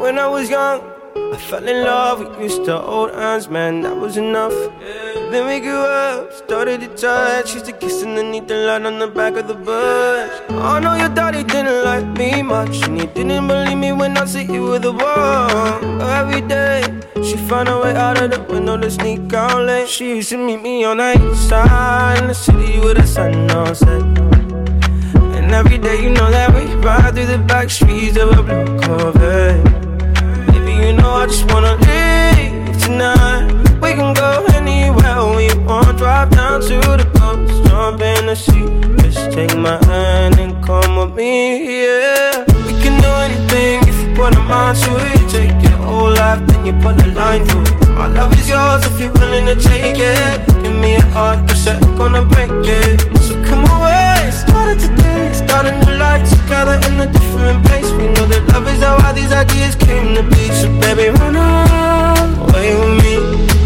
when I was young, I fell in love, we used to hold hands, man, that was enough. Then we grew up, started to touch, used to kiss underneath the light on the back of the bus. I know your daddy didn't like me much, and he didn't believe me when I said you were the one. Every day, she found a way out of the window to sneak out late. She used to meet me on the east side in the city with the sun on set. And every day you know that we ride through the back streets of a blue Corvette. Baby, you know I just wanna leave tonight. We can go anywhere we want. Drive down to the coast, jump in the sea. Just take my hand and come with me, yeah. We can do anything if you put a mind to it. Take your whole life, then you put a line through it. My love is yours if you're willing to take it. Give me a heart, cause I'm gonna break it. So come away, started today, start a new life together in a different place. We know that love is how all these ideas came to be. So baby, run away with me.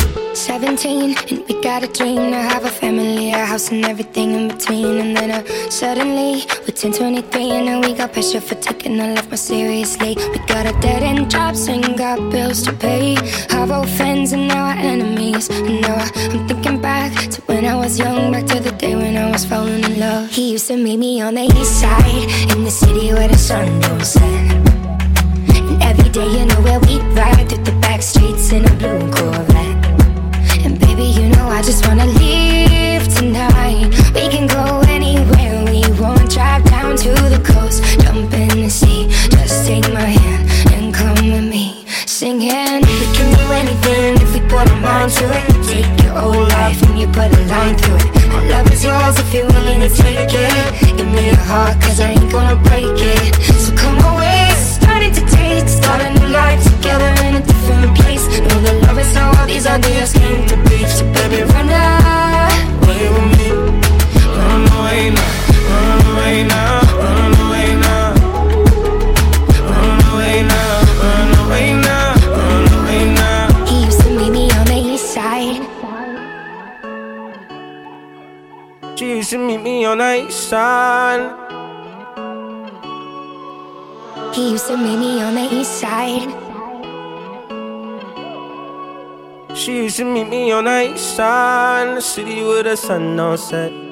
17, and we got a dream to have a family, a house and everything in between. And then suddenly, we're 10, 23, and now we got pressure for taking our life more seriously. We got a dead-end jobs and got bills to pay. Our old friends and now our enemies. And now I'm thinking back to when I was young, back to the day when I was falling in love. He used to meet me on the east side, in the city where the sun don't set. And every day, you know where we ride through the back streets in a blue Corvette. And baby, you know I just wanna leave tonight. We can go anywhere we want. Drive down to the coast, jump in the sea. Just take my hand and come with me, singing. We can do anything if we put our mind to it. Take your whole life and you put a line through it. My love is yours if you're willing to take it. Give me your heart, cause I ain't gonna break it. So come away, starting to taste, start a new life together in a different place. Know that love is how all these ideas came to be. So baby, run away with me. Run away now, run away now, run away now. Run away now, run away now, run away now. He used to meet me on the east side. She used to meet me on the east side. He used to meet me on the east side. She used to meet me on the east side in the city with the sun on set.